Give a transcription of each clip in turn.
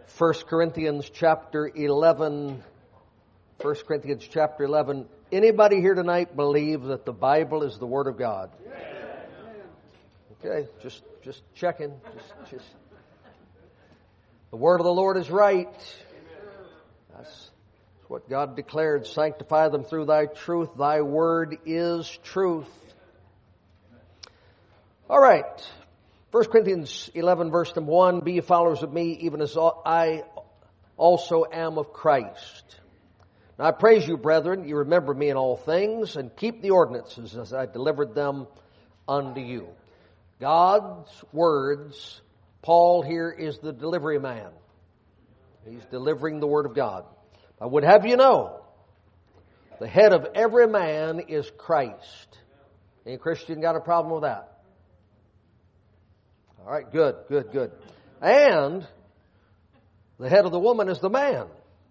1 Corinthians chapter 11. 1 Corinthians chapter 11. Anybody here tonight believe that the Bible is the Word of God? Okay, just checking. Just the Word of the Lord is right. That's what God declared. Sanctify them through thy truth. Thy word is truth. All right. 1 Corinthians 11 verse number 1. Be ye followers of me, even as I also am of Christ. Now I praise you, brethren, you remember me in all things, and keep the ordinances as I delivered them unto you. God's words. Paul here is the delivery man. He's delivering the Word of God. I would have you know, the head of every man is Christ. Any Christian got a problem with that? All right, good. And the head of the woman is the man.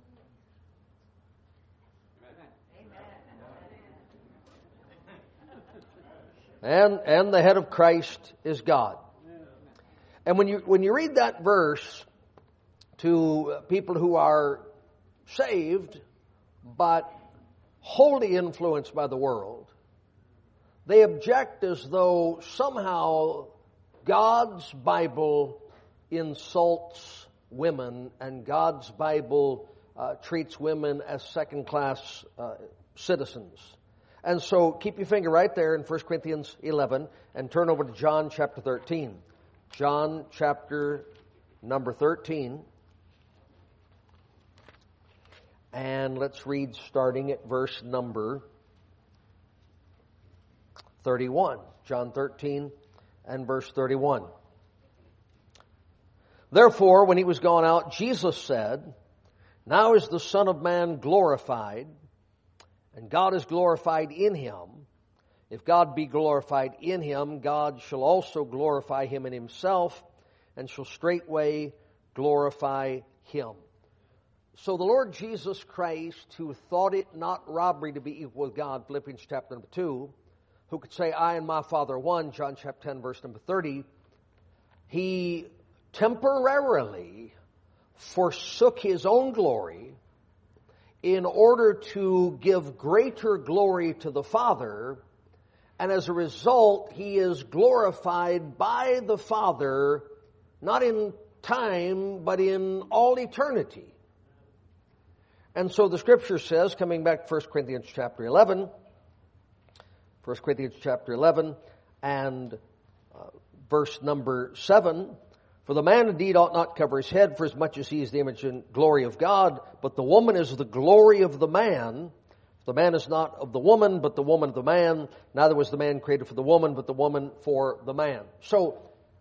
And the head of Christ is God. And when you read that verse to people who are saved but wholly influenced by the world, they object as though somehow God's Bible insults women and God's Bible treats women as second-class citizens. And so keep your finger right there in 1 Corinthians 11 and turn over to John chapter 13. John chapter number 13. And let's read starting at verse number 31. John 13 and verse 31. Therefore, when he was gone out, Jesus said, now is the Son of Man glorified, and God is glorified in him. If God be glorified in him, God shall also glorify him in himself, and shall straightway glorify him. So the Lord Jesus Christ, who thought it not robbery to be equal with God, Philippians chapter number 2, who could say, I and my Father are one, John chapter 10, verse number 30, he temporarily forsook his own glory in order to give greater glory to the Father, and as a result, he is glorified by the Father, not in time, but in all eternity. And so the Scripture says, coming back to 1 Corinthians chapter 11, 1 Corinthians chapter 11 and verse number 7, for the man indeed ought not cover his head, for as much as he is the image and glory of God, but the woman is the glory of the man. The man is not of the woman, but the woman of the man. Neither was the man created for the woman, but the woman for the man. So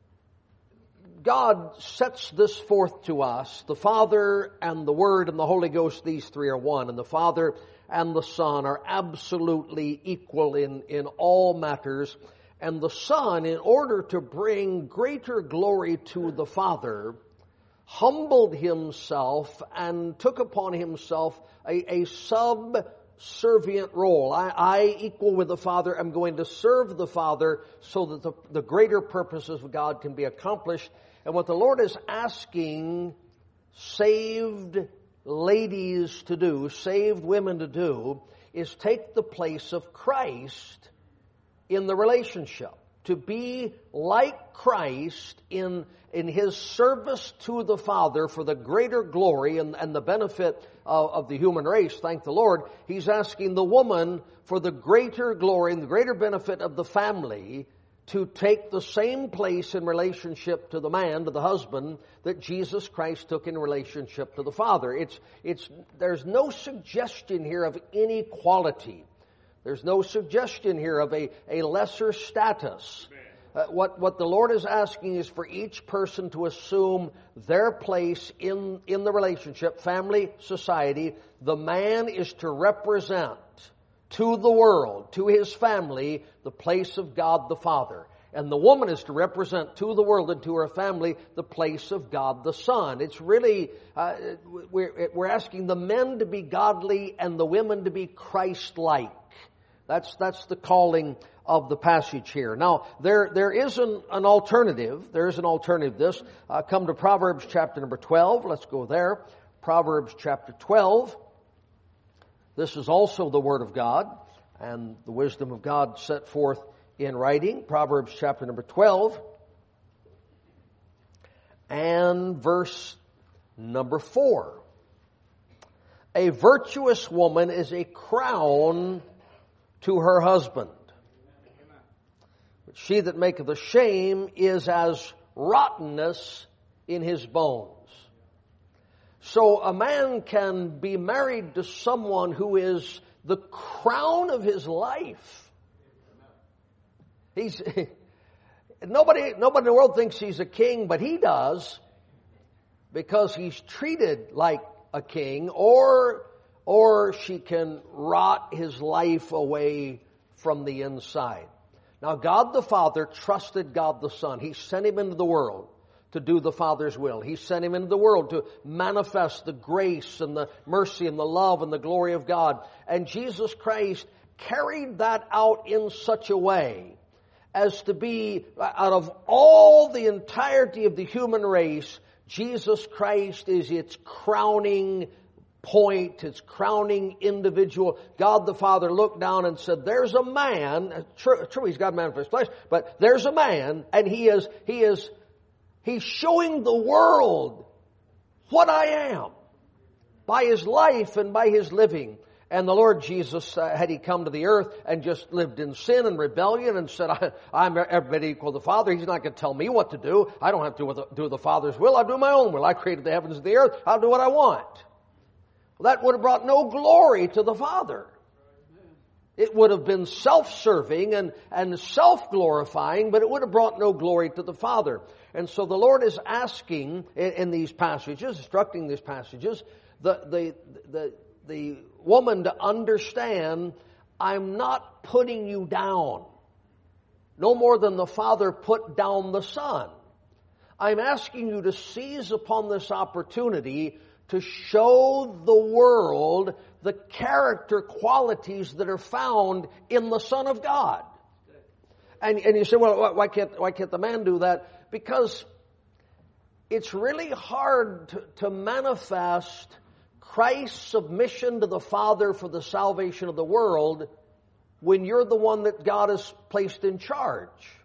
God sets this forth to us. The Father and the Word and the Holy Ghost, these three are one. And the Father and the Son are absolutely equal in all matters. And the Son, in order to bring greater glory to the Father, humbled himself and took upon himself a subservient role. I, equal with the Father, am going to serve the Father so that the greater purposes of God can be accomplished. And what the Lord is asking saved ladies to do, saved women to do, is take the place of Christ in the relationship. To be like Christ in his service to the Father for the greater glory and the benefit of the human race, thank the Lord. He's asking the woman for the greater glory and the greater benefit of the family to take the same place in relationship to the man, to the husband, that Jesus Christ took in relationship to the Father. There's no suggestion here of inequality. There's no suggestion here of a lesser status. What the Lord is asking is for each person to assume their place in the relationship, family, society. The man is to represent to the world, to his family, the place of God the Father. And the woman is to represent to the world and to her family the place of God the Son. It's really, we're asking the men to be godly and the women to be Christ-like. That's the calling of the passage here. Now, there is an alternative. There is an alternative to this. Come to Proverbs chapter number 12. Let's go there. Proverbs chapter 12. This is also the Word of God and the wisdom of God set forth in writing. Proverbs chapter number 12 and verse number 4. A virtuous woman is a crown to her husband, but she that maketh a shame is as rottenness in his bones. So a man can be married to someone who is the crown of his life. Nobody in the world thinks he's a king, but he does, because he's treated like a king, or she can rot his life away from the inside. Now, God the Father trusted God the Son. He sent him into the world to do the Father's will. He sent him into the world to manifest the grace and the mercy and the love and the glory of God. And Jesus Christ carried that out in such a way as to be, out of all the entirety of the human race, Jesus Christ is its crowning point, its crowning individual. God the Father looked down and said, there's a man, true he's God manifest flesh, but there's a man, and he's showing the world what I am by his life and by his living. And the Lord Jesus, had he come to the earth and just lived in sin and rebellion and said, I'm everybody equal to the Father, he's not going to tell me what to do. I don't have to do the Father's will. I'll do my own will. I created the heavens and the earth. I'll do what I want. Well, that would have brought no glory to the Father. It would have been self-serving and self-glorifying, but it would have brought no glory to the Father. And so the Lord is asking in these passages, instructing these passages, the woman to understand, I'm not putting you down, no more than the Father put down the Son. I'm asking you to seize upon this opportunity to show the world the character qualities that are found in the Son of God. And you say, well, why can't the man do that? Because it's really hard to manifest Christ's submission to the Father for the salvation of the world when you're the one that God has placed in charge.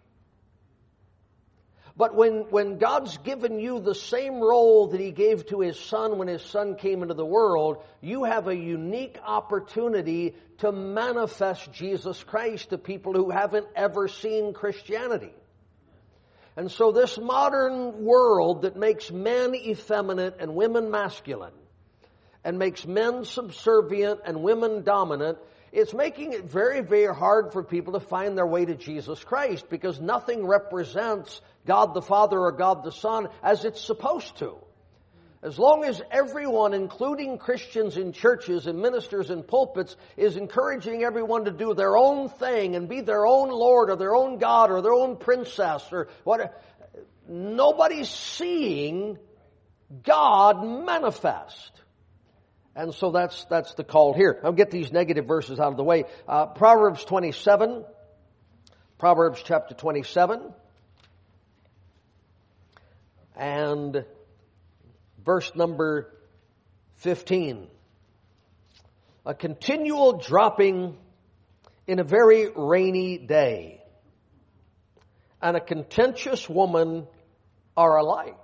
But when God's given you the same role that He gave to His Son when His Son came into the world, you have a unique opportunity to manifest Jesus Christ to people who haven't ever seen Christianity. And so this modern world that makes men effeminate and women masculine, and makes men subservient and women dominant, it's making it very, very hard for people to find their way to Jesus Christ, because nothing represents God the Father or God the Son as it's supposed to. As long as everyone, including Christians in churches and ministers in pulpits, is encouraging everyone to do their own thing and be their own Lord or their own God or their own princess or whatever, nobody's seeing God manifest. And so that's the call here. I'll get these negative verses out of the way. Proverbs 27, Proverbs chapter 27, and verse number 15. A continual dropping in a very rainy day, and a contentious woman are alike.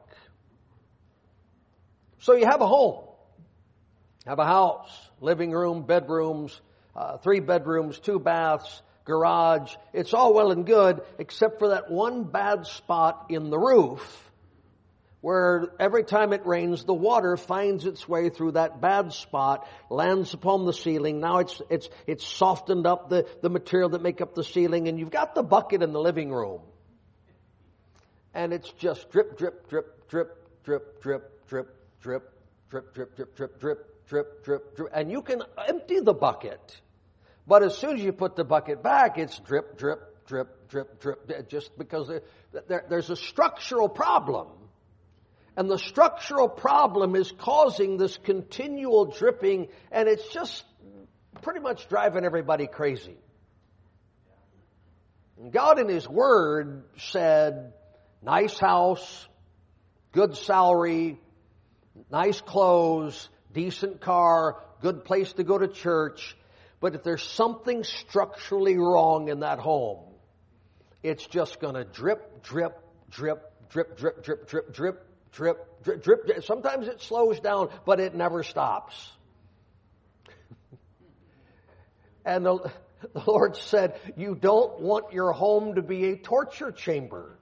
So you have a home. Have a house, living room, bedrooms, 3 bedrooms, 2 baths, garage. It's all well and good, except for that one bad spot in the roof, where every time it rains, the water finds its way through that bad spot, lands upon the ceiling. Now it's softened up the material that make up the ceiling, and you've got the bucket in the living room, and it's just drip, drip, drip, drip, drip, drip, drip, drip, drip, drip, drip, drip, drip. Drip, drip, drip, and you can empty the bucket. But as soon as you put the bucket back, it's drip, drip, drip, drip, drip, just because there's a structural problem. And the structural problem is causing this continual dripping, and it's just pretty much driving everybody crazy. God in His Word said, nice house, good salary, nice clothes, decent car, good place to go to church. But if there's something structurally wrong in that home, it's just going to drip, drip, drip, drip, drip, drip, drip, drip, drip, drip, drip. Sometimes it slows down, but it never stops. And the Lord said, you don't want your home to be a torture chamber.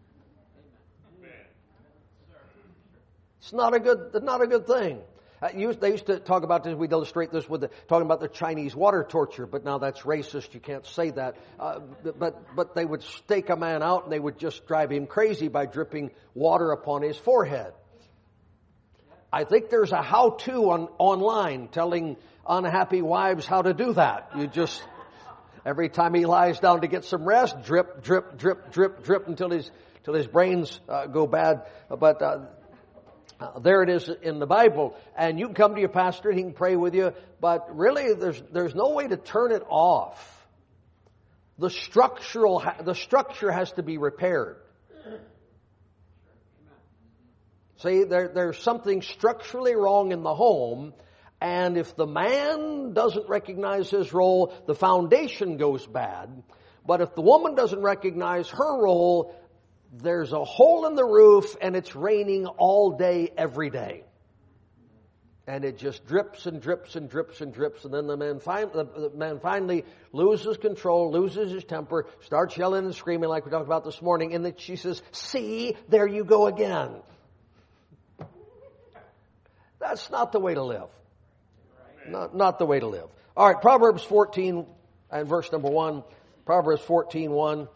It's not a good thing. They used to talk about this. We'd illustrate this with talking about the Chinese water torture, but now that's racist. You can't say that. But they would stake a man out and they would just drive him crazy by dripping water upon his forehead. I think there's a how-to online telling unhappy wives how to do that. You just, every time he lies down to get some rest, drip, drip, drip, drip, drip until his brains go bad. But there it is in the Bible. And you can come to your pastor and he can pray with you. But really, there's no way to turn it off. The structure has to be repaired. See, there's something structurally wrong in the home. And if the man doesn't recognize his role, the foundation goes bad. But if the woman doesn't recognize her role, there's a hole in the roof and it's raining all day, every day. And it just drips and drips and drips and drips. And then the man finally loses control, loses his temper, starts yelling and screaming like we talked about this morning. And then she says, see, there you go again. That's not the way to live. Not the way to live. All right, Proverbs 14 and verse number 1. Proverbs 14:1.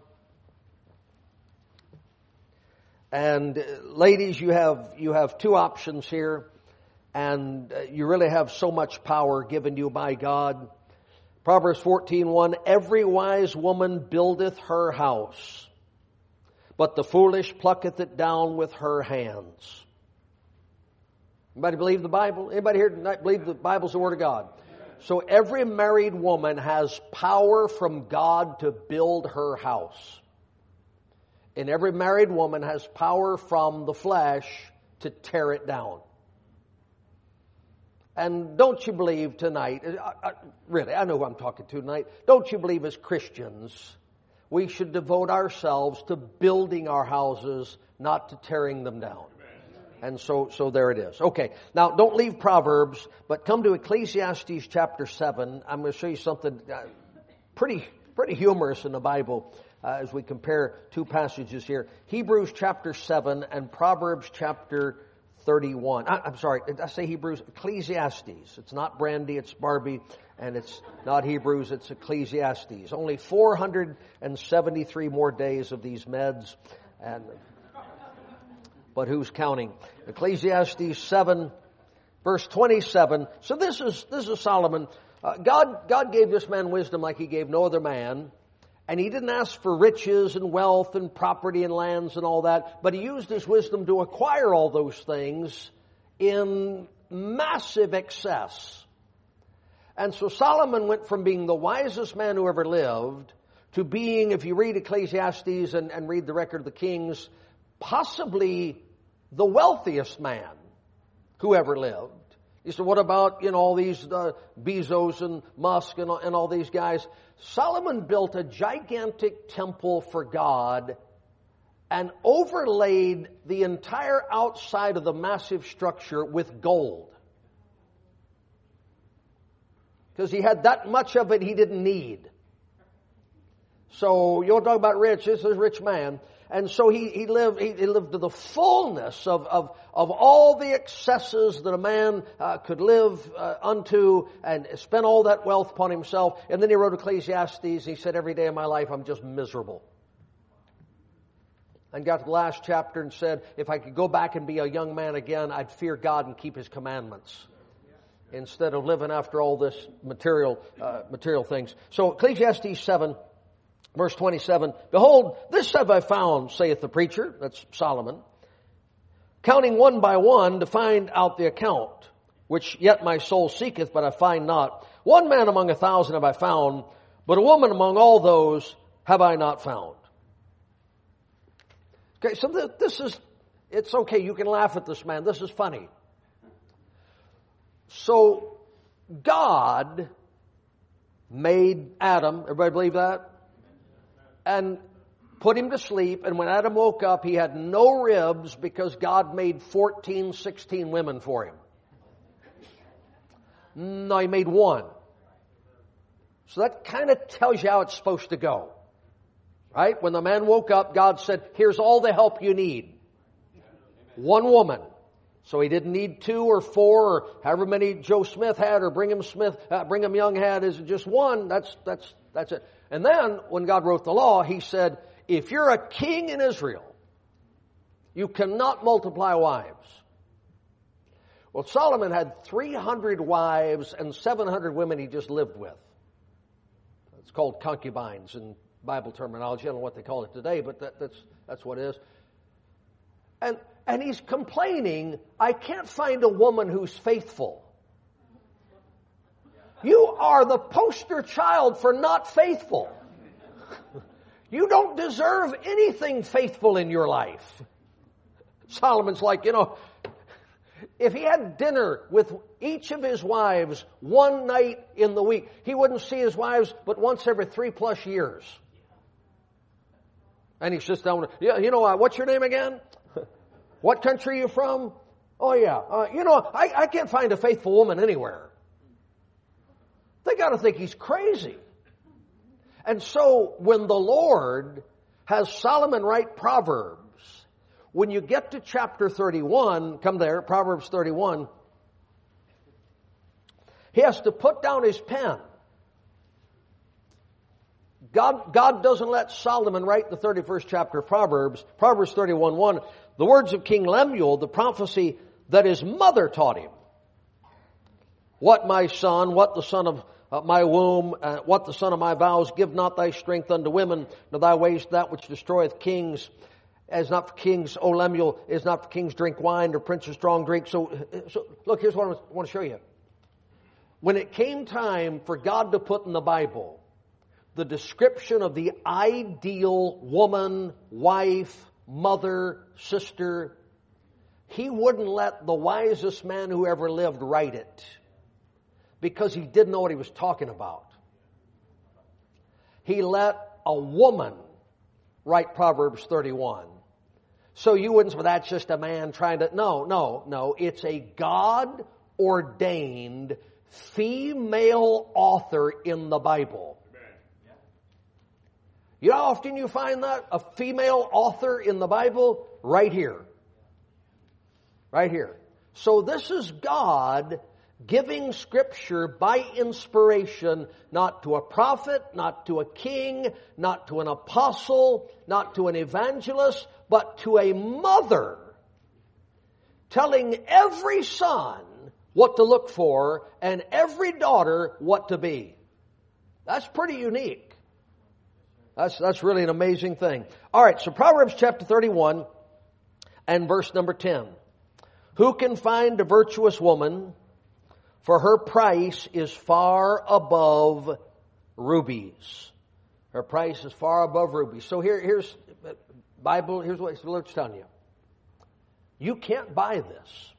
And ladies, you have two options here, and you really have so much power given you by God. Proverbs 14:1. Every wise woman buildeth her house, but the foolish plucketh it down with her hands. Anybody believe the Bible? Anybody here tonight believe the Bible's the Word of God? So every married woman has power from God to build her house. And every married woman has power from the flesh to tear it down. And don't you believe tonight, really, I know who I'm talking to tonight, don't you believe as Christians, we should devote ourselves to building our houses, not to tearing them down. And so there it is. Okay, now don't leave Proverbs, but come to Ecclesiastes chapter 7. I'm going to show you something pretty humorous in the Bible as we compare two passages here. Hebrews chapter 7 and Proverbs chapter 31. I'm sorry, did I say Hebrews? Ecclesiastes. It's not Brandy, it's Barbie, and it's not Hebrews, it's Ecclesiastes. Only 473 more days of these meds, but who's counting? Ecclesiastes 7, verse 27. So this is Solomon. God gave this man wisdom like He gave no other man. And He didn't ask for riches and wealth and property and lands and all that. But He used His wisdom to acquire all those things in massive excess. And so Solomon went from being the wisest man who ever lived to being, if you read Ecclesiastes and read the record of the kings, possibly the wealthiest man who ever lived. You said, what about, all these Bezos and Musk and all these guys? Solomon built a gigantic temple for God and overlaid the entire outside of the massive structure with gold. Because he had that much of it he didn't need. So, you'll talk about rich, this is a rich man. And so he lived to the fullness of all the excesses that a man could live unto, and spent all that wealth upon himself. And then he wrote Ecclesiastes. He said, every day of my life I'm just miserable. And got to the last chapter and said, if I could go back and be a young man again, I'd fear God and keep His commandments, instead of living after all this material things. So Ecclesiastes 7. Verse 27, behold, this have I found, saith the preacher, that's Solomon, counting one by one to find out the account, which yet my soul seeketh, but I find not. One man among 1,000 have I found, but a woman among all those have I not found. Okay, so this is, it's okay, you can laugh at this man. This is funny. So, God made Adam, everybody believe that? And put him to sleep, and when Adam woke up, he had no ribs because God made 14, 16 women for him. No, he made one. So that kind of tells you how it's supposed to go. Right? When the man woke up, God said, here's all the help you need. One woman. So he didn't need 2 or 4 or however many Joe Smith had or Brigham Young had. Is just one. That's it. And then when God wrote the law, he said, if you're a king in Israel, you cannot multiply wives. Well, Solomon had 300 wives and 700 women he just lived with. It's called concubines in Bible terminology. I don't know what they call it today, but that's what it is. And he's complaining, I can't find a woman who's faithful. You are the poster child for not faithful. You don't deserve anything faithful in your life. Solomon's like, if he had dinner with each of his wives one night in the week, he wouldn't see his wives but once every 3+ years. And he sits down, what's your name again? What country are you from? Oh yeah, I can't find a faithful woman anywhere. They got to think he's crazy. And so when the Lord has Solomon write Proverbs, when you get to chapter 31, come there, Proverbs 31, he has to put down his pen. God doesn't let Solomon write the 31st chapter of Proverbs. Proverbs 31:1, the words of King Lemuel, the prophecy that his mother taught him. What, my son, what the son of my womb, what the son of my vows, give not thy strength unto women, nor thy ways that which destroyeth kings. As not for kings, O Lemuel, is not for kings drink wine, or princes strong drink. So look, here's what I want to show you. When it came time for God to put in the Bible the description of the ideal woman, wife, mother, sister, he wouldn't let the wisest man who ever lived write it because he didn't know what he was talking about. He let a woman write Proverbs 31. So you wouldn't say, well, that's just a man trying to... No. It's a God-ordained female author in the Bible. You know how often you find that? A female author in the Bible? Right here. Right here. So this is God giving Scripture by inspiration, not to a prophet, not to a king, not to an apostle, not to an evangelist, but to a mother, telling every son what to look for and every daughter what to be. That's pretty unique. That's really an amazing thing. All right, so Proverbs chapter 31 and verse number 10. Who can find a virtuous woman? For her price is far above rubies. Her price is far above rubies. So here's Bible. Here's what the Lord's telling you. You can't buy this.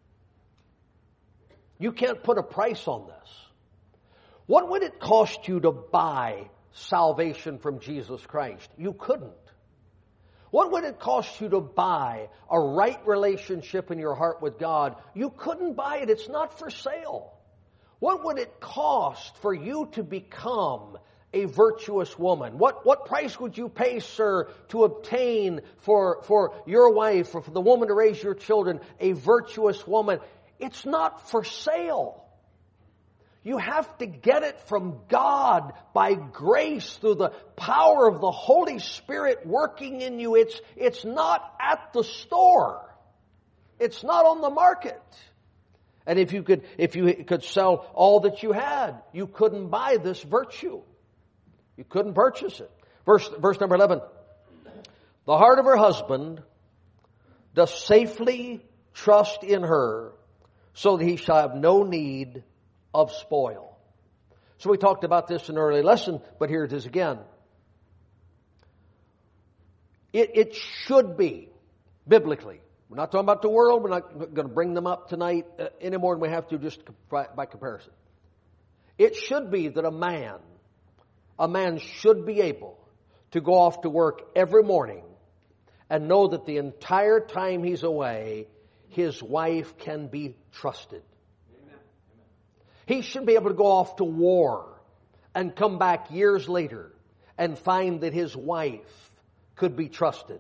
You can't put a price on this. What would it cost you to buy salvation from Jesus Christ? You couldn't. What would it cost you to buy a right relationship in your heart with God? You couldn't buy it. It's not for sale. What would it cost for you to become a virtuous woman? What price would you pay, sir, to obtain for your wife or for the woman to raise your children a virtuous woman? It's not for sale. You have to get it from God by grace through the power of the Holy Spirit working in you. It's not at the store. It's not on the market. And if you could sell all that you had, you couldn't buy this virtue. You couldn't purchase it. Verse number 11. The heart of her husband doth safely trust in her, so that he shall have no need of spoil. So we talked about this in an early lesson, but here it is again. It should be, biblically. We're not talking about the world. We're not going to bring them up tonight any more than we have to just by comparison. It should be that a man should be able to go off to work every morning and know that the entire time he's away, his wife can be trusted. Amen. He should be able to go off to war and come back years later and find that his wife could be trusted.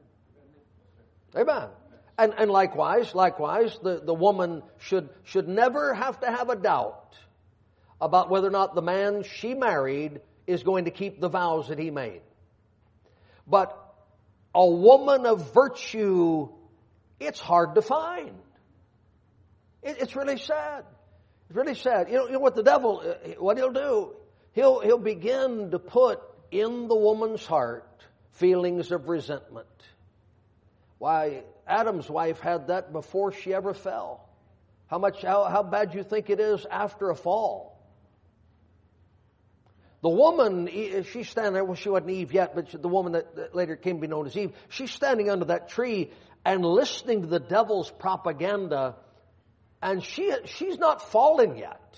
Amen. And likewise, the woman should never have to have a doubt about whether or not the man she married is going to keep the vows that he made. But a woman of virtue, it's hard to find. It's really sad. It's really sad. You know what the devil, what he'll do? He'll begin to put in the woman's heart feelings of resentment. Why, Adam's wife had that before she ever fell. How bad do you think it is after a fall? The woman, she's standing there, well, she wasn't Eve yet, but the woman that later came to be known as Eve, she's standing under that tree and listening to the devil's propaganda, and she's not fallen yet.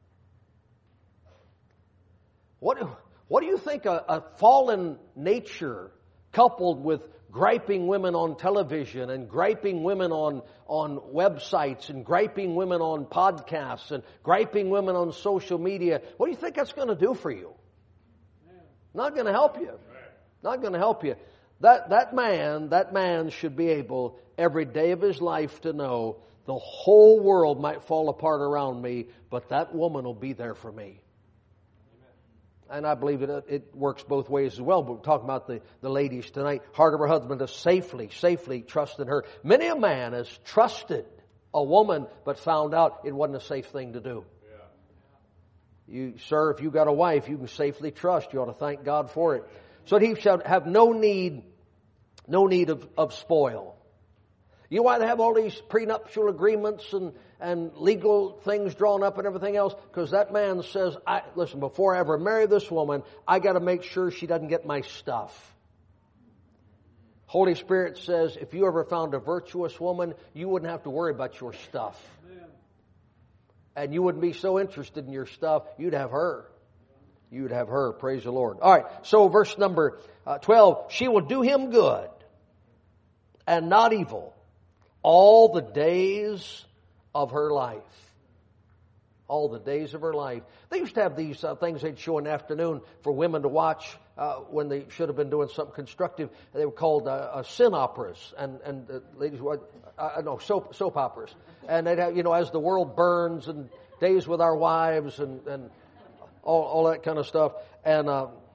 What do you think a fallen nature coupled with griping women on television and griping women on websites and griping women on podcasts and griping women on social media, what do you think that's going to do for you? Not going to help you. Not going to help you. That man should be able every day of his life to know the whole world might fall apart around me, but that woman will be there for me. And I believe it works both ways as well. But we're talking about the ladies tonight. Heart of her husband to safely trust in her. Many a man has trusted a woman, but found out it wasn't a safe thing to do. Yeah. Sir, if you got a wife you can safely trust, you ought to thank God for it. So that he shall have no need of spoil. You know why they have all these prenuptial agreements and legal things drawn up and everything else? Because that man says, listen, before I ever marry this woman, I got to make sure she doesn't get my stuff. Holy Spirit says, if you ever found a virtuous woman, you wouldn't have to worry about your stuff. And you wouldn't be so interested in your stuff, you'd have her. You'd have her, praise the Lord. All right, so verse number 12, she will do him good and not evil all the days of her life. All the days of her life. They used to have these things they'd show in the afternoon for women to watch when they should have been doing something constructive. They were called sin operas and ladies would soap operas. And they'd have, as the world burns and Days with Our Wives and all that kind of stuff. And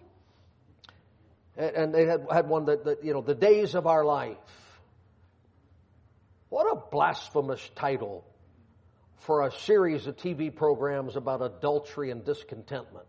they had one that the days of our life. What a blasphemous title for a series of TV programs about adultery and discontentment.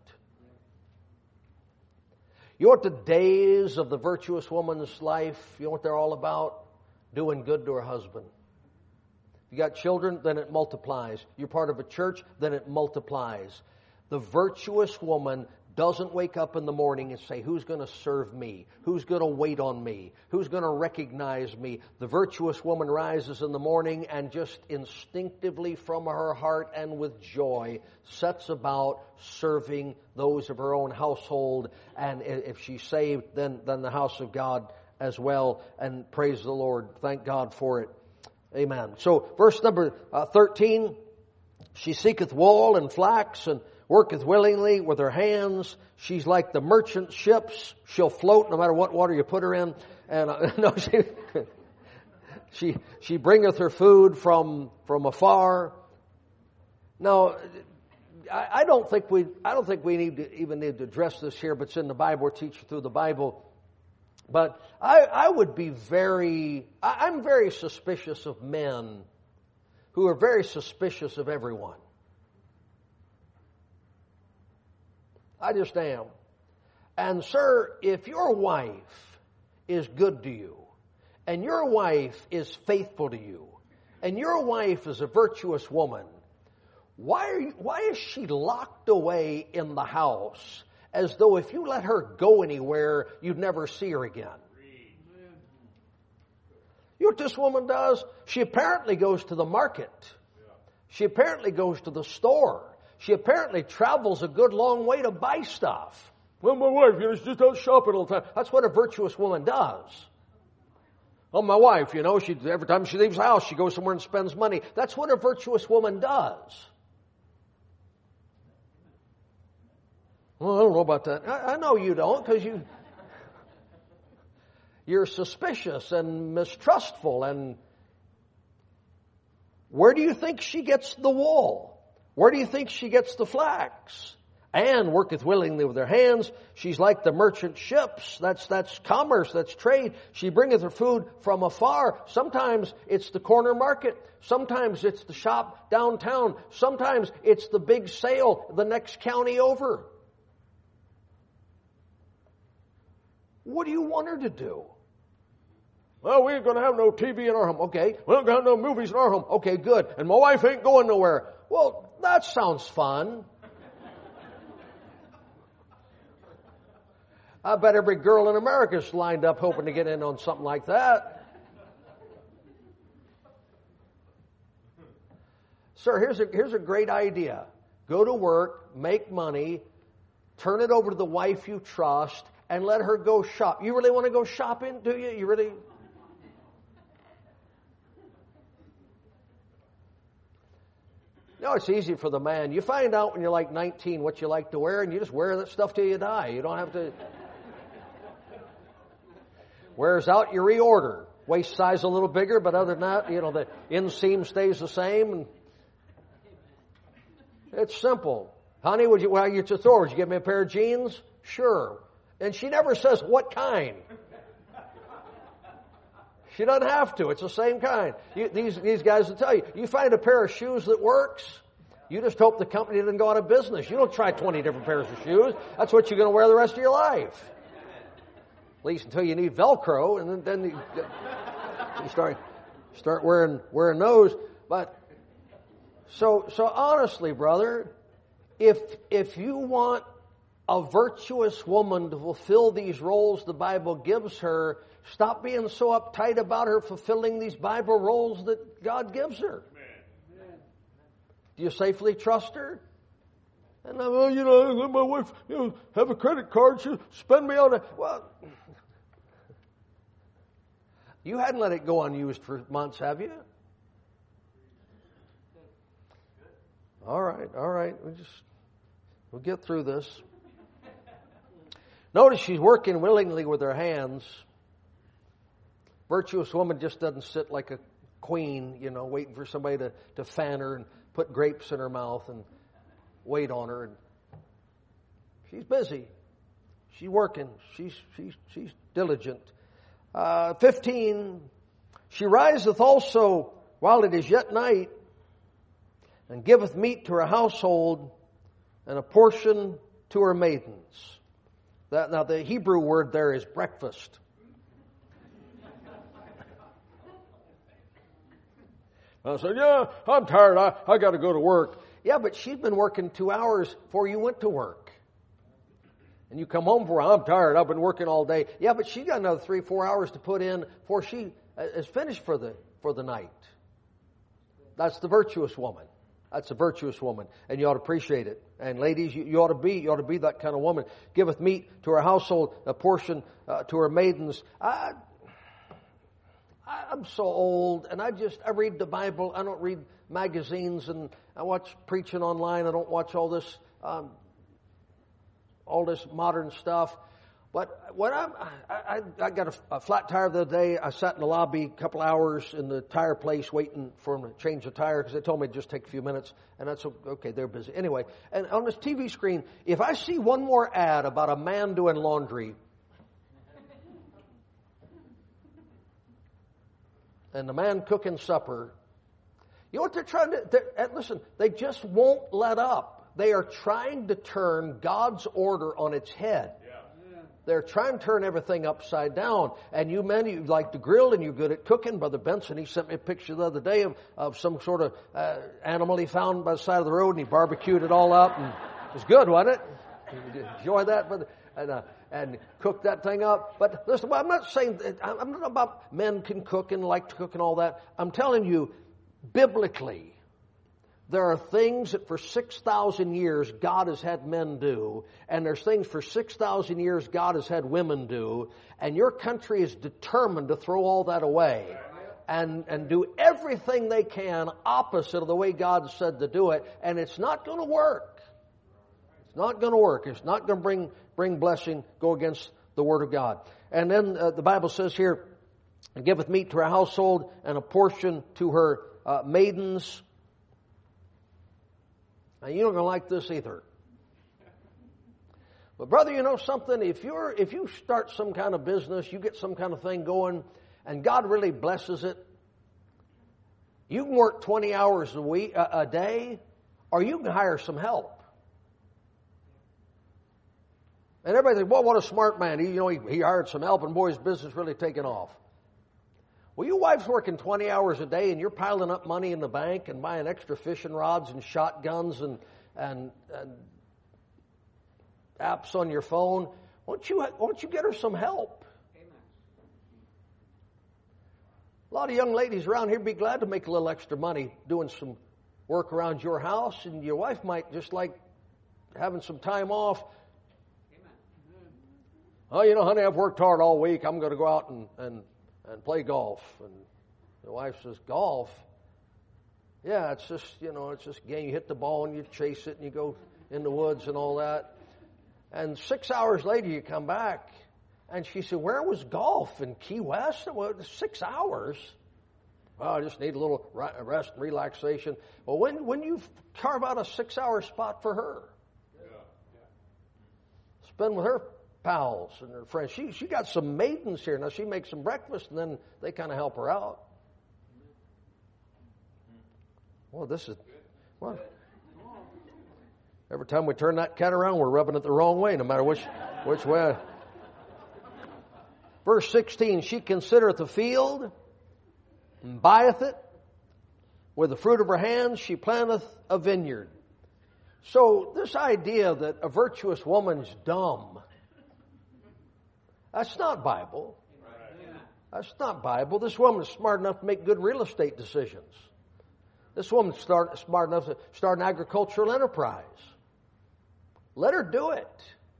You know what the days of the virtuous woman's life, you know what they're all about? Doing good to her husband. You got children, then it multiplies. You're part of a church, then it multiplies. The virtuous woman doesn't wake up in the morning and say, who's going to serve me? Who's going to wait on me? Who's going to recognize me? The virtuous woman rises in the morning and just instinctively from her heart and with joy sets about serving those of her own household. And if she's saved, then the house of God as well. And praise the Lord. Thank God for it. Amen. So verse number 13, she seeketh wool and flax and worketh willingly with her hands. She's like the merchant ships. She'll float no matter what water you put her in. And no, she bringeth her food from afar. Now, I don't think we need to address this here, but it's in the Bible. We're teaching through the Bible. But I'm very suspicious of men who are very suspicious of everyone. I just am. And sir, if your wife is good to you, and your wife is faithful to you, and your wife is a virtuous woman, why is she locked away in the house as though if you let her go anywhere, you'd never see her again? You know what this woman does? She apparently goes to the market. She apparently goes to the store. She apparently travels a good long way to buy stuff. Well, my wife, she's just out shopping all the time. That's what a virtuous woman does. Well, my wife, every time she leaves the house, she goes somewhere and spends money. That's what a virtuous woman does. Well, I don't know about that. I know you don't, because you're suspicious and mistrustful. And where do you think she gets the wool? Where do you think she gets the flax? And worketh willingly with her hands. She's like the merchant ships. That's commerce, that's trade. She bringeth her food from afar. Sometimes it's the corner market. Sometimes it's the shop downtown. Sometimes it's the big sale the next county over. What do you want her to do? Well, we ain't going to have no TV in our home. Okay. We ain't going to have no movies in our home. Okay, good. And my wife ain't going nowhere. Well, that sounds fun. I bet every girl in America is lined up hoping to get in on something like that. Sir, here's a great idea. Go to work, make money, turn it over to the wife you trust, and let her go shop. You really want to go shopping, do you? You really? No, it's easy for the man. You find out when you're like 19 what you like to wear, and you just wear that stuff till you die. You don't have to... Wears out, you reorder. Waist size a little bigger, but other than that, the inseam stays the same. And it's simple. Honey, would you get your store? Would you give me a pair of jeans? Sure. And she never says what kind. She doesn't have to. It's the same kind. These guys will tell you. You find a pair of shoes that works, you just hope the company doesn't go out of business. You don't try 20 different pairs of shoes. That's what you're going to wear the rest of your life. At least until you need Velcro, and then you start wearing those. But so honestly, brother, if you want a virtuous woman to fulfill these roles the Bible gives her, stop being so uptight about her fulfilling these Bible roles that God gives her. Amen. Do you safely trust her? And let my wife, have a credit card, she'll spend me on it. Well, you hadn't let it go unused for months, have you? All right. We'll get through this. Notice she's working willingly with her hands. Virtuous woman just doesn't sit like a queen, waiting for somebody to fan her and put grapes in her mouth and wait on her. And she's busy. She's working. She's diligent. 15, she riseth also while it is yet night, and giveth meat to her household, and a portion to her maidens. Now the Hebrew word there is breakfast. I said, I'm tired. I got to go to work. Yeah, but she's been working 2 hours before you went to work. And you come home I'm tired. I've been working all day. Yeah, but she got another 3-4 hours to put in before she is finished for the night. That's the virtuous woman. That's a virtuous woman, and you ought to appreciate it. And ladies, you ought to be that kind of woman. Giveth meat to her household, a portion to her maidens. I'm so old, and I read the Bible. I don't read magazines, and I watch preaching online. I don't watch all this modern stuff. But when I got a flat tire the other day. I sat in the lobby a couple hours in the tire place waiting for them to change the tire because they told me it'd just take a few minutes. And that's okay. They're busy anyway. And on this TV screen, if I see one more ad about a man doing laundry, and the man cooking supper, you know what they're trying to? Listen, they just won't let up. They are trying to turn God's order on its head. They're trying to turn everything upside down. And you men, you like to grill and you're good at cooking. Brother Benson, he sent me a picture the other day of some sort of animal he found by the side of the road, and he barbecued it all up. And it was good, wasn't it? Did you enjoy that, brother? and cook that thing up. But listen, I'm not saying, I'm not about men can cook and like to cook and all that. I'm telling you, biblically, there are things that for 6,000 years God has had men do, and there's things for 6,000 years God has had women do, and your country is determined to throw all that away and do everything they can opposite of the way God said to do it, and it's not going to work. It's not going to work. It's not going to bring blessing, go against the Word of God. And then the Bible says here, and giveth meat to her household and a portion to her maidens. Now, you're not going to like this either. But brother, you know something? If you start some kind of business, you get some kind of thing going, and God really blesses it, you can work 20 hours a day, or you can hire some help. And everybody thinks, well, what a smart man. He hired some help, and boy, his business really taken off. Well, your wife's working 20 hours a day, and you're piling up money in the bank and buying extra fishing rods and shotguns and apps on your phone. Won't you get her some help? A lot of young ladies around here be glad to make a little extra money doing some work around your house, and your wife might just like having some time off. Oh, honey, I've worked hard all week. I'm going to go out and play golf. And the wife says, golf? Yeah, it's just a game. You hit the ball and you chase it and you go in the woods and all that. And 6 hours later you come back. And she said, where was golf? In Key West? Well, 6 hours. Well, I just need a little rest and relaxation. Well, when you carve out a 6-hour spot for her, spend with her pals and her friends. She got some maidens here. Now, she makes some breakfast, and then they kind of help her out. Well, this is... Well, every time we turn that cat around, we're rubbing it the wrong way, no matter which way. Verse 16, she considereth the field, and buyeth it. With the fruit of her hands she planteth a vineyard. So this idea that a virtuous woman's dumb, that's not Bible. That's not Bible. This woman is smart enough to make good real estate decisions. This woman's smart enough to start an agricultural enterprise. Let her do it.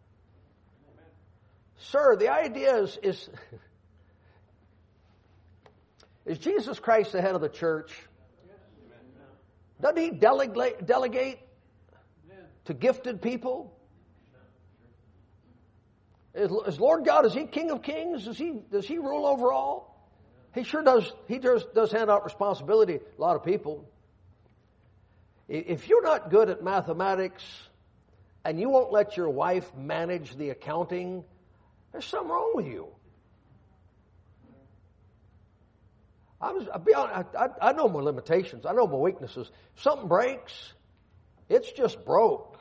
Sir, the idea is Jesus Christ the head of the church? Doesn't he delegate to gifted people? Is Lord God, is he King of Kings? Does he rule over all? He sure does. He does hand out responsibility to a lot of people. If you're not good at mathematics and you won't let your wife manage the accounting, there's something wrong with you. I know my limitations. I know my weaknesses. If something breaks, it's just broke.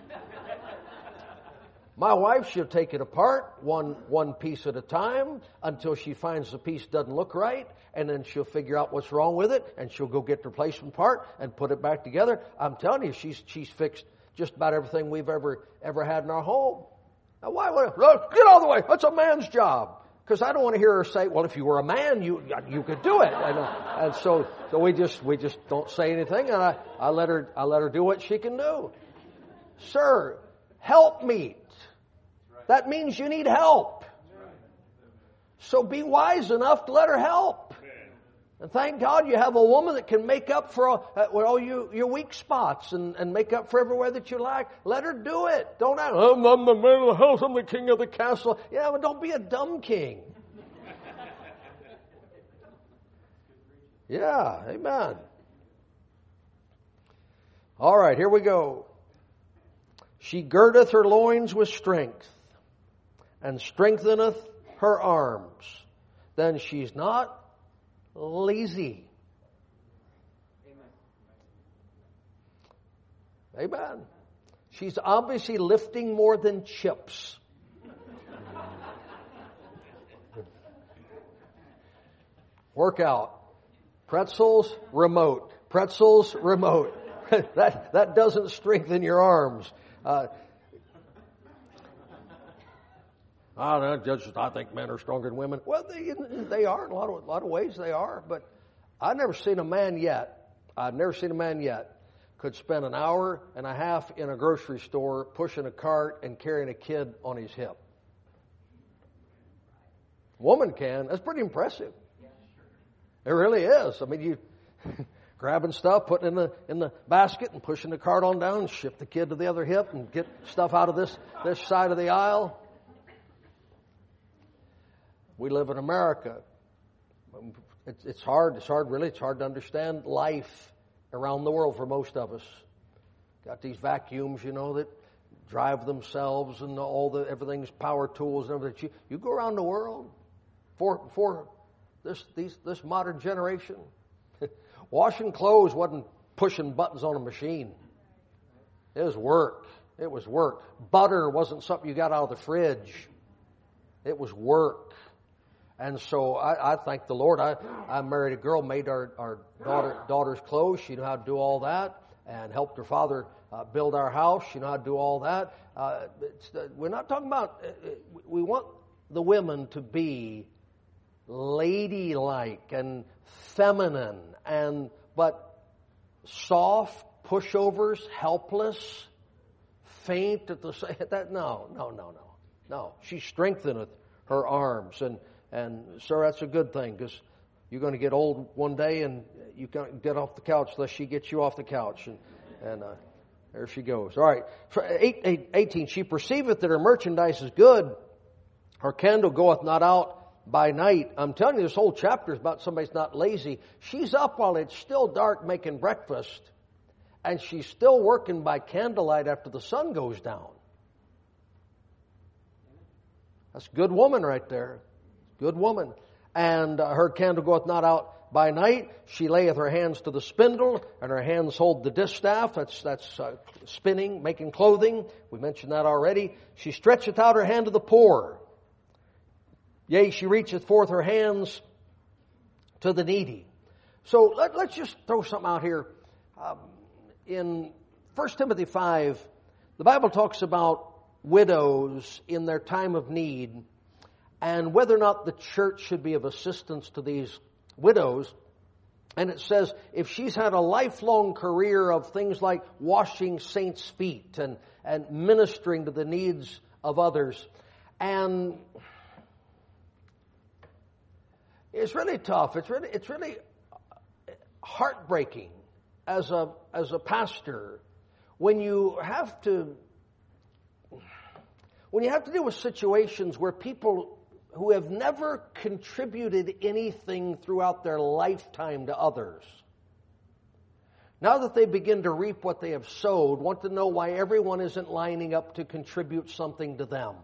My wife, she'll take it apart one piece at a time until she finds the piece doesn't look right, and then she'll figure out what's wrong with it, and she'll go get the replacement part and put it back together. I'm telling you, she's fixed just about everything we've ever had in our home. Now, why would get out of the way? That's a man's job. Because I don't want to hear her say, "Well, if you were a man, you could do it." And so we just don't say anything, and I let her do what she can do. Sir, help meet. That means you need help. So be wise enough to let her help. And thank God you have a woman that can make up for all your weak spots and make up for everywhere that you lack. Let her do it. Don't act, I'm the man of the house, I'm the king of the castle. Yeah, but don't be a dumb king. Yeah, amen. All right, here we go. She girdeth her loins with strength, and strengtheneth her arms. Then she's not lazy. Amen. She's obviously lifting more than chips. Workout. Pretzels, remote. Pretzels, remote. That doesn't strengthen your arms. I don't know, Judge, I think men are stronger than women. Well, they are in a lot of ways. They are, but I've never seen a man yet could spend an hour and a half in a grocery store pushing a cart and carrying a kid on his hip. Woman can. That's pretty impressive. It really is. I mean, you grabbing stuff, putting it in the basket, and pushing the cart on down, and ship the kid to the other hip, and get stuff out of this side of the aisle. We live in America. It's hard. It's hard to understand life around the world for most of us. Got these vacuums, that drive themselves, and everything's power tools and everything. You go around the world for this modern generation. Washing clothes wasn't pushing buttons on a machine. It was work. Butter wasn't something you got out of the fridge. It was work. And so I thank the Lord. I married a girl, made our daughter's clothes. She knew how to do all that, and helped her father build our house. She knew how to do all that. We're not talking about, we want the women to be ladylike and feminine, but soft, pushovers, helpless, faint at the same. No. She strengtheneth her arms, and sir, that's a good thing, because you're going to get old one day, and you can't get off the couch unless she gets you off the couch, and there she goes. All right, 18. She perceiveth that her merchandise is good; her candle goeth not out by night. I'm telling you, this whole chapter is about somebody's not lazy. She's up while it's still dark making breakfast, and she's still working by candlelight after the sun goes down. That's a good woman right there. Good woman. And her candle goeth not out by night. She layeth her hands to the spindle, and her hands hold the distaff. That's spinning, making clothing. We mentioned that already. She stretcheth out her hand to the poor. Yea, she reacheth forth her hands to the needy. So let's just throw something out here. In 1 Timothy 5, the Bible talks about widows in their time of need, and whether or not the church should be of assistance to these widows. And it says, if she's had a lifelong career of things like washing saints' feet and ministering to the needs of others, and it's really tough. It's really heartbreaking as a pastor when you have to deal with situations where people who have never contributed anything throughout their lifetime to others, now that they begin to reap what they have sowed, want to know why everyone isn't lining up to contribute something to them.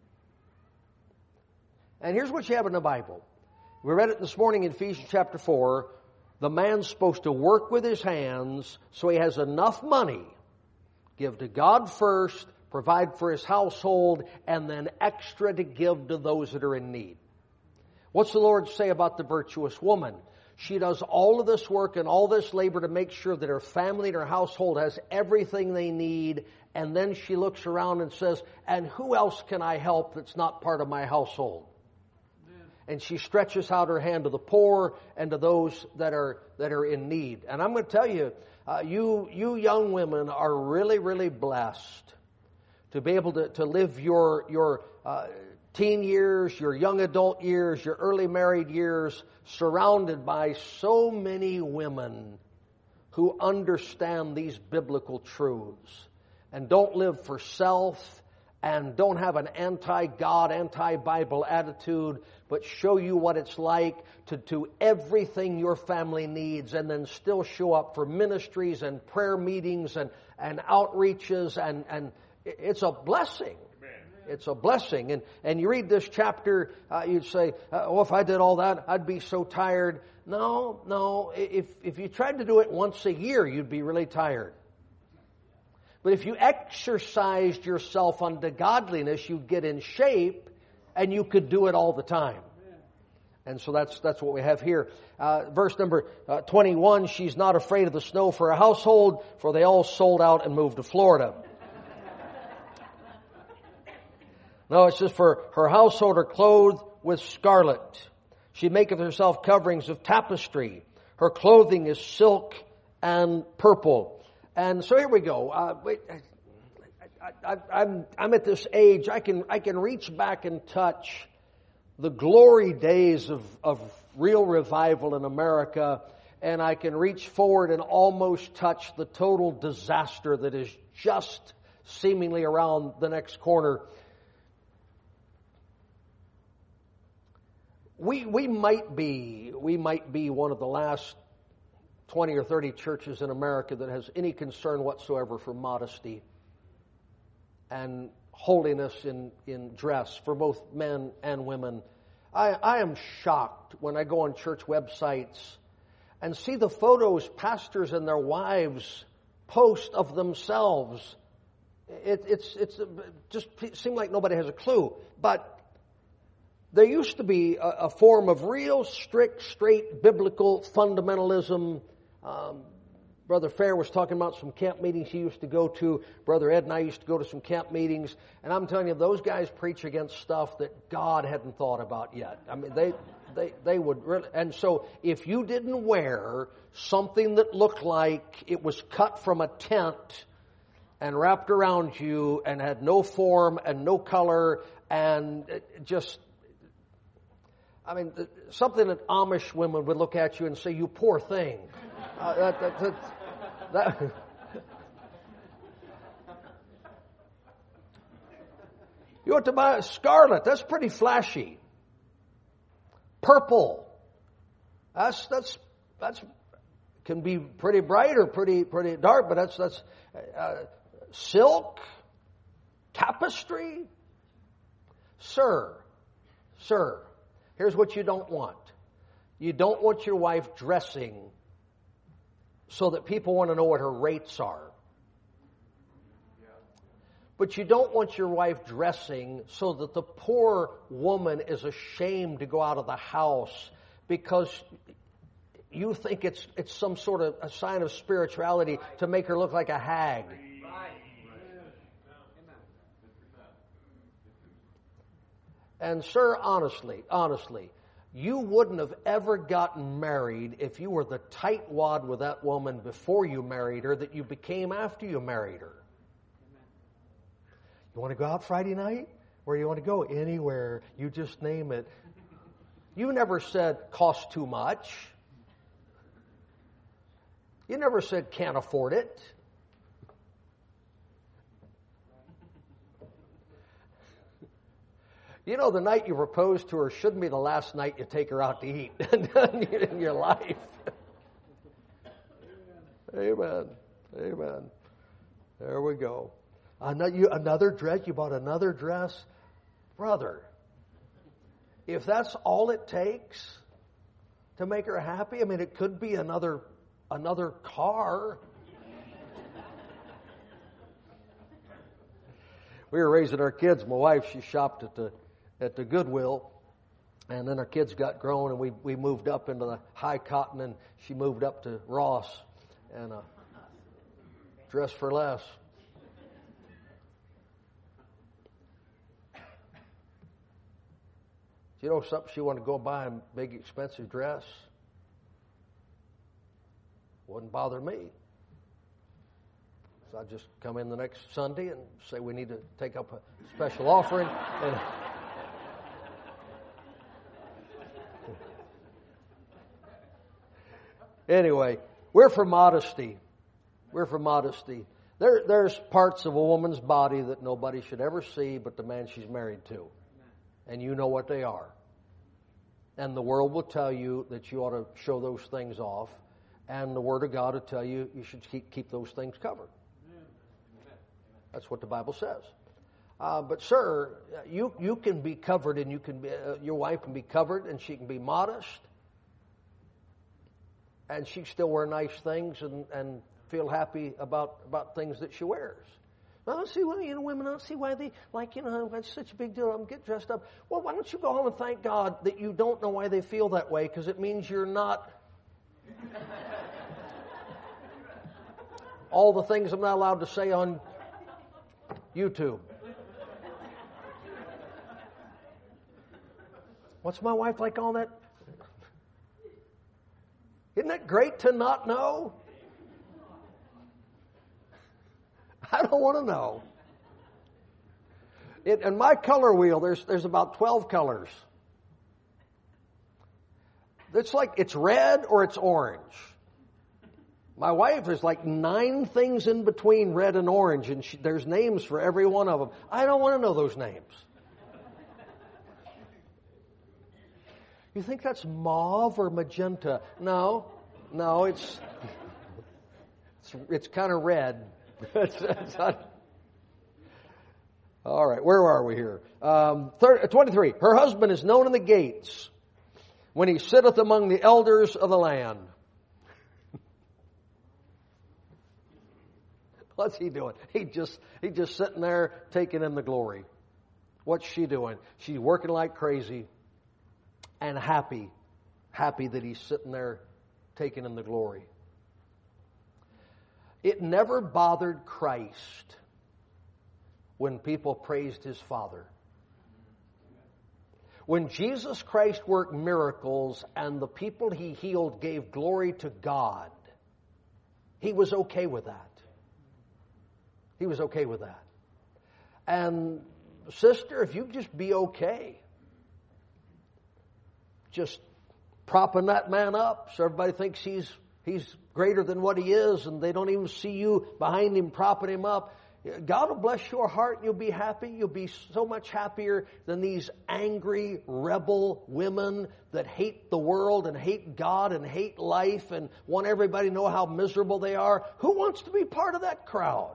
And here's what you have in the Bible. We read it this morning in Ephesians chapter 4. The man's supposed to work with his hands so he has enough money, give to God first, provide for his household, and then extra to give to those that are in need. What's the Lord say about the virtuous woman? She does all of this work and all this labor to make sure that her family and her household has everything they need, and then she looks around and says, and who else can I help that's not part of my household? And she stretches out her hand to the poor and to those that are in need. And I'm going to tell you, you young women are really, really blessed to be able to live your teen years, your young adult years, your early married years, surrounded by so many women who understand these biblical truths and don't live for self and don't have an anti-God, anti-Bible attitude, but show you what it's like to do everything your family needs and then still show up for ministries and prayer meetings and outreaches, and it's a blessing. It's a blessing. And you read this chapter, you'd say, if I did all that, I'd be so tired. No. If you tried to do it once a year, you'd be really tired. But if you exercised yourself unto godliness, you'd get in shape, and you could do it all the time. And so that's what we have here. Verse number 21, she's not afraid of the snow for her household, for they all sold out and moved to Florida. No, it says, for her household are clothed with scarlet. She maketh herself coverings of tapestry. Her clothing is silk and purple. And so here we go. I'm at this age, I can reach back and touch the glory days of real revival in America, and I can reach forward and almost touch the total disaster that is just seemingly around the next corner. We might be one of the last 20 or 30 churches in America that has any concern whatsoever for modesty and holiness in dress for both men and women. I am shocked when I go on church websites and see the photos pastors and their wives post of themselves. It's just seems like nobody has a clue. But there used to be a form of real strict, straight biblical fundamentalism. Brother Fair was talking about some camp meetings he used to go to. Brother Ed and I used to go to some camp meetings. And I'm telling you, those guys preach against stuff that God hadn't thought about yet. I mean, they would really. And so if you didn't wear something that looked like it was cut from a tent and wrapped around you and had no form and no color and just... I mean, something that Amish women would look at you and say, "You poor thing." You want to buy scarlet? That's pretty flashy. Purple. That's can be pretty bright or pretty dark, but that's silk, tapestry. Sir. Here's what you don't want. You don't want your wife dressing so that people want to know what her rates are. But you don't want your wife dressing so that the poor woman is ashamed to go out of the house because you think it's some sort of a sign of spirituality to make her look like a hag. And sir, honestly, you wouldn't have ever gotten married if you were the tightwad with that woman before you married her that you became after you married her. You want to go out Friday night? Where do you want to go? Anywhere. You just name it. You never said cost too much. You never said can't afford it. You know, the night you propose to her shouldn't be the last night you take her out to eat in your life. Amen. There we go. Another dress? You bought another dress? Brother, if that's all it takes to make her happy, I mean, it could be another car. We were raising our kids. My wife, she shopped at the Goodwill, and then our kids got grown, and we moved up into the high cotton, and she moved up to Ross and dress for less. You know something? She wanted to go buy a big expensive dress. Wouldn't bother me. So I'd just come in the next Sunday and say we need to take up a special offering. And anyway, we're for modesty. There's parts of a woman's body that nobody should ever see but the man she's married to. And you know what they are. And the world will tell you that you ought to show those things off. And the Word of God will tell you you should keep those things covered. That's what the Bible says. But sir, you can be covered, and you can be, your wife can be covered, and she can be modest, and she can still wear nice things and feel happy about things that she wears. I don't see why, women, I don't see why they, that's such a big deal. I'm getting dressed up. Well, why don't you go home and thank God that you don't know why they feel that way, because it means you're not all the things I'm not allowed to say on YouTube. What's my wife like on that? Isn't it great to not know? I don't want to know. In my color wheel, there's about 12 colors. It's like it's red or it's orange. My wife, there's like 9 things in between red and orange, and there's names for every one of them. I don't want to know those names. You think that's mauve or magenta? No, it's kind of red. It's not. All right, where are we here? 23. Her husband is known in the gates when he sitteth among the elders of the land. What's he doing? He just sitting there taking in the glory. What's she doing? She's working like crazy and happy that he's sitting there taking in the glory. It never bothered Christ when people praised his Father. When Jesus Christ worked miracles and the people he healed gave glory to God, he was okay with that. He was okay with that. And sister, if you just be okay, just propping that man up so everybody thinks he's greater than what he is and they don't even see you behind him propping him up, God will bless your heart and you'll be happy. You'll be so much happier than these angry, rebel women that hate the world and hate God and hate life and want everybody to know how miserable they are. Who wants to be part of that crowd?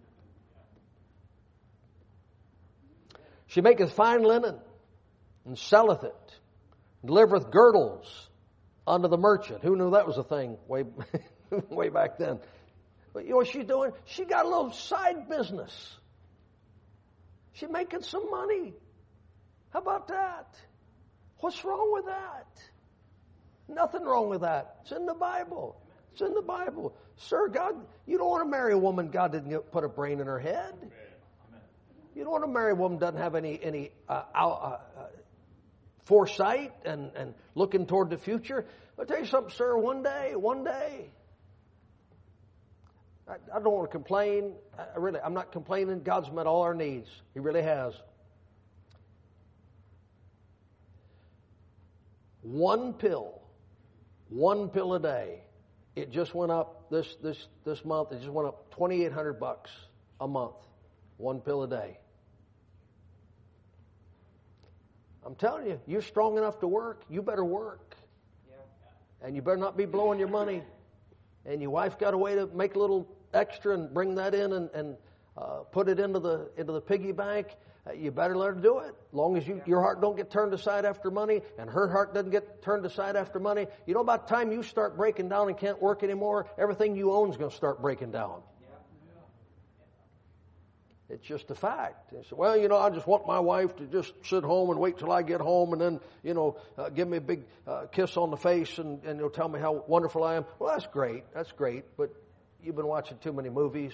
She maketh fine linen and selleth it, and delivereth girdles unto the merchant. Who knew that was a thing way back then? But you know what she's doing? She got a little side business. She's making some money. How about that? What's wrong with that? Nothing wrong with that. It's in the Bible. It's in the Bible. Sir, God, you don't want to marry a woman God didn't put a brain in her head. You don't want to marry a woman who doesn't have any foresight and looking toward the future. I'll tell you something, sir, one day, I don't want to complain. I'm not complaining. God's met all our needs. He really has. One pill a day. It just went up this month. It just went up $2,800 a month. One pill a day. I'm telling you, you're strong enough to work. You better work. And you better not be blowing your money. And your wife got a way to make a little extra and bring that in and put it into the piggy bank. You better let her do it. As long as your heart don't get turned aside after money and her heart doesn't get turned aside after money. You know, about the time you start breaking down and can't work anymore, everything you own is going to start breaking down. It's just a fact. They say, well, you know, I just want my wife to just sit home and wait till I get home and then, you know, give me a big kiss on the face and you'll tell me how wonderful I am. Well, that's great. That's great. But you've been watching too many movies.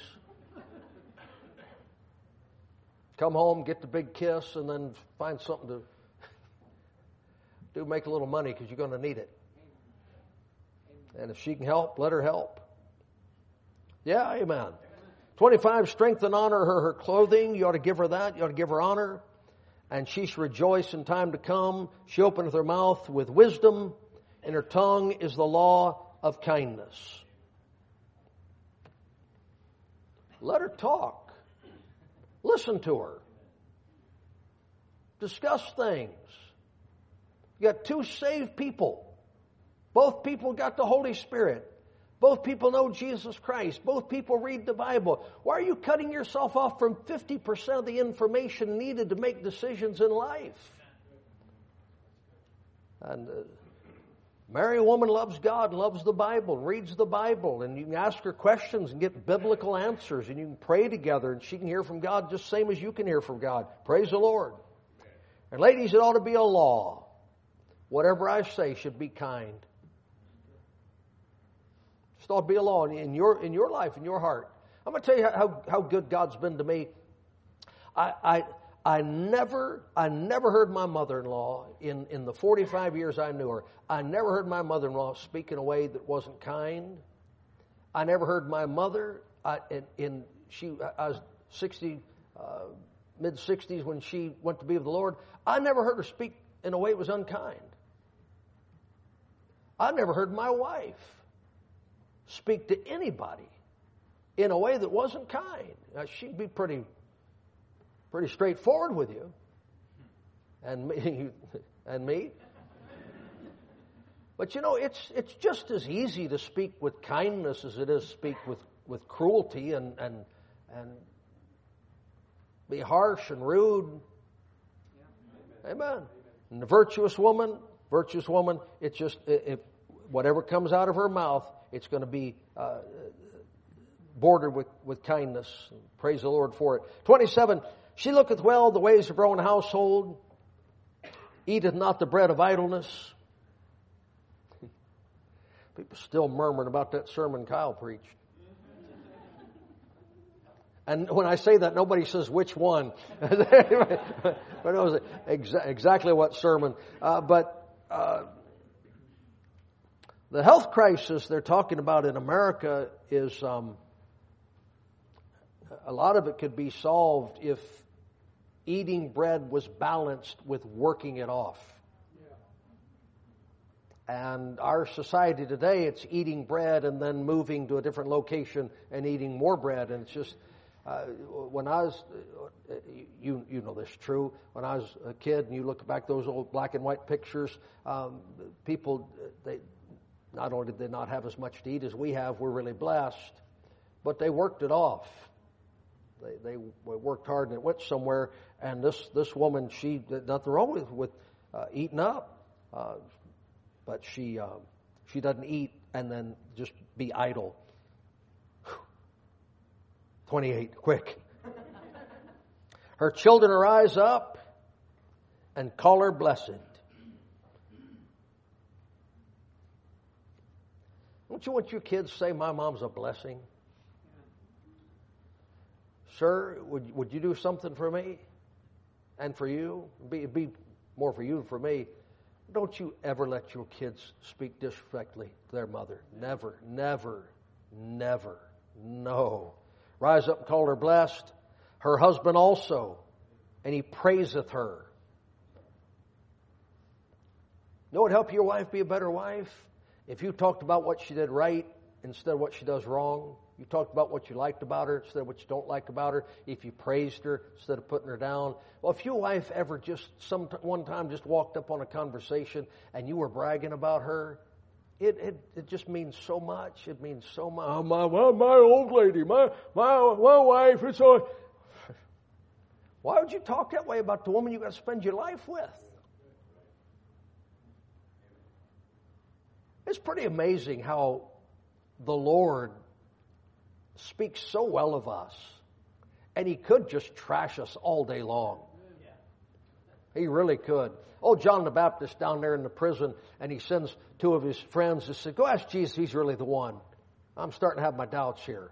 Come home, get the big kiss, and then find something to do, make a little money because you're going to need it. And if she can help, let her help. Yeah, amen. 25, strength and honor her clothing. You ought to give her that. You ought to give her honor. And she shall rejoice in time to come. She openeth her mouth with wisdom. In her tongue is the law of kindness. Let her talk. Listen to her. Discuss things. You got 2 saved people. Both people got the Holy Spirit. Both people know Jesus Christ. Both people read the Bible. Why are you cutting yourself off from 50% of the information needed to make decisions in life? And marry a woman who loves God, and loves the Bible, and reads the Bible, and you can ask her questions and get biblical answers, and you can pray together, and she can hear from God just the same as you can hear from God. Praise the Lord. And ladies, it ought to be a law. Whatever I say should be kind. It ought to be a law in your life, in your heart. I'm going to tell you how good God's been to me. I I never heard my mother-in-law in the 45 years I knew her. I never heard my mother-in-law speak in a way that wasn't kind. I never heard my mother. I was 60, mid 60s when she went to be with the Lord. I never heard her speak in a way that was unkind. I never heard my wife speak to anybody in a way that wasn't kind. Now, she'd be pretty straightforward with you, and me. But you know, it's just as easy to speak with kindness as it is to speak with cruelty and be harsh and rude. Amen. And the virtuous woman, it's just whatever comes out of her mouth, it's going to be bordered with kindness. Praise the Lord for it. 27. She looketh well the ways of her own household, eateth not the bread of idleness. People still murmuring about that sermon Kyle preached. And when I say that, nobody says which one. But it was exactly what sermon. But the health crisis they're talking about in America is a lot of it could be solved if eating bread was balanced with working it off. And our society today, it's eating bread and then moving to a different location and eating more bread. And it's just, when I was, you know this is true, when I was a kid and you look back those old black and white pictures, people, they not only did they not have as much to eat as we have, we're really blessed, but they worked it off. They worked hard and it went somewhere. And this woman, nothing wrong with eating up, but she doesn't eat and then just be idle. 28, quick. Her children arise up and call her blessed. Don't you want your kids to say, "My mom's a blessing"? Sir, would you do something for me and for you? It'd be more for you than for me. Don't you ever let your kids speak disrespectfully to their mother. Never, never, never. No. Rise up and call her blessed. Her husband also, and he praiseth her. You know what would help your wife be a better wife? If you talked about what she did right instead of what she does wrong. You talked about what you liked about her instead of what you don't like about her. If you praised her instead of putting her down. Well, if your wife ever just one time just walked up on a conversation and you were bragging about her, it just means so much. It means so much. Oh, my old lady, my wife, it's all. Why would you talk that way about the woman you got to spend your life with? It's pretty amazing how the Lord speaks so well of us, and He could just trash us all day long. He really could. Oh, John the Baptist down there in the prison, and he sends two of his friends and said, "Go ask Jesus, he's really the one. I'm starting to have my doubts here."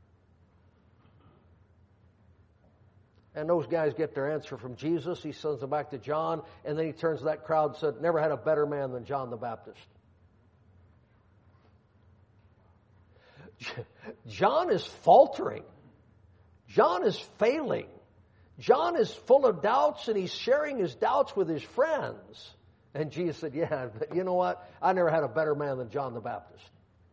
And those guys get their answer from Jesus. He sends them back to John, and then he turns to that crowd and said, "Never had a better man than John the Baptist." John is faltering. John is failing. John is full of doubts, and he's sharing his doubts with his friends. And Jesus said, "Yeah, but you know what? I never had a better man than John the Baptist."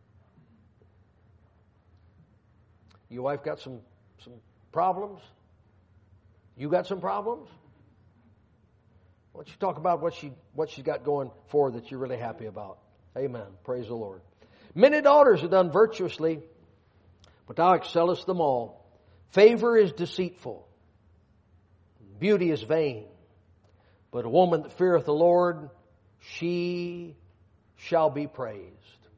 Your wife got some problems? You got some problems? Why don't you talk about what she's got going for that you're really happy about? Amen. Praise the Lord. Many daughters are done virtuously, but thou excellest them all. Favor is deceitful. Beauty is vain. But a woman that feareth the Lord, she shall be praised.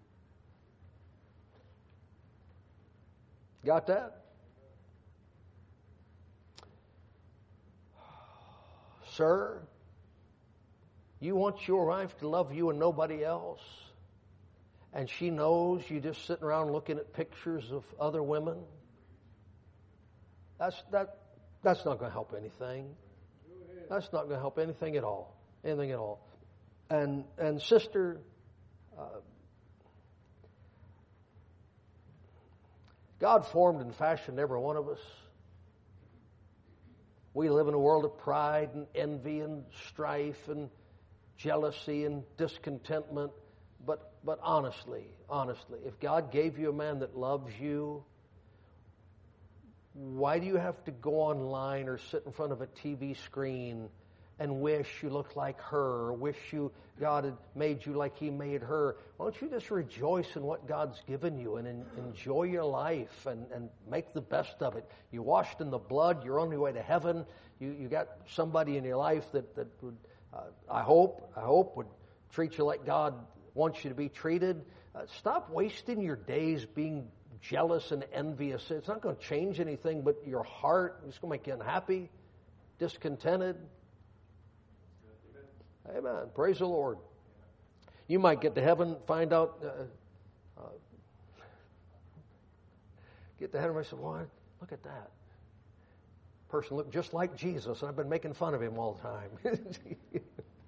Got that? Sir, you want your wife to love you and nobody else? And she knows you just sitting around looking at pictures of other women? That's not going to help anything. That's not going to help anything at all. Anything at all. And sister, God formed and fashioned every one of us. We live in a world of pride and envy and strife and jealousy and discontentment. But honestly, if God gave you a man that loves you, why do you have to go online or sit in front of a TV screen and wish you looked like her, or wish God had made you like He made her? Why don't you just rejoice in what God's given you and enjoy your life and make the best of it? You're washed in the blood. You're on your way to heaven. You got somebody in your life that would, I hope, would treat you like God wants you to be treated. Stop wasting your days being jealous and envious. It's not going to change anything but your heart. It's going to make you unhappy, discontented. Amen. Praise the Lord. You might get to heaven, find out, get to heaven and say, "Well, look at that person looked just like Jesus, and I've been making fun of him all the time."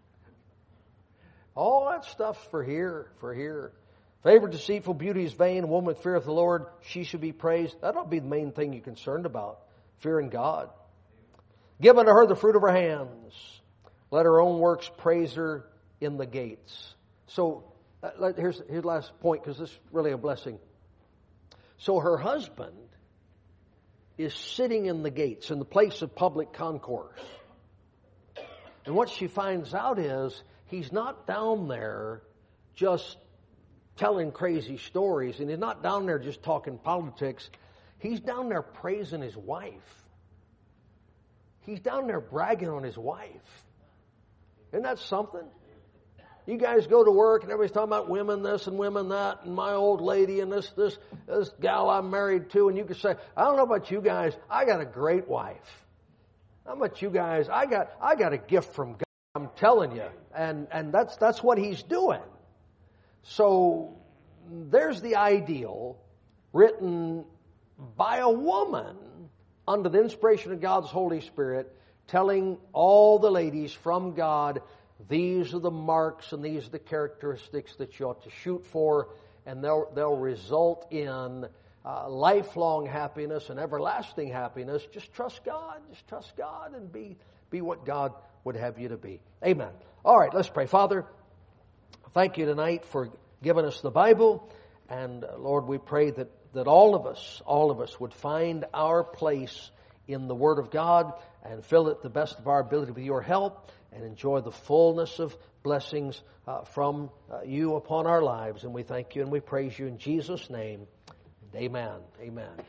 All that stuff's for here. Favorite deceitful beauty is vain. A woman that feareth the Lord, she should be praised. That'll be the main thing you're concerned about, fearing God. Give unto her the fruit of her hands. Let her own works praise her in the gates. So, here's the last point, because this is really a blessing. So her husband is sitting in the gates, in the place of public concourse. And what she finds out is, he's not down there just telling crazy stories, and he's not down there just talking politics. He's down there praising his wife. He's down there bragging on his wife. Isn't that something? You guys go to work and everybody's talking about women this and women that, and my old lady and this gal I'm married to, and you can say, "I don't know about you guys, I got a great wife. How about you guys? I got a gift from God, I'm telling you." And that's what he's doing. So there's the ideal written by a woman under the inspiration of God's Holy Spirit, telling all the ladies from God, these are the marks and these are the characteristics that you ought to shoot for, and they'll result in lifelong happiness and everlasting happiness. Just trust God. Just trust God and be what God would have you to be. Amen. All right, let's pray. Father, thank you tonight for giving us the Bible. And Lord, we pray that all of us would find our place in the Word of God and fill it the best of our ability with your help and enjoy the fullness of blessings from you upon our lives. And we thank you and we praise you in Jesus' name. Amen. Amen.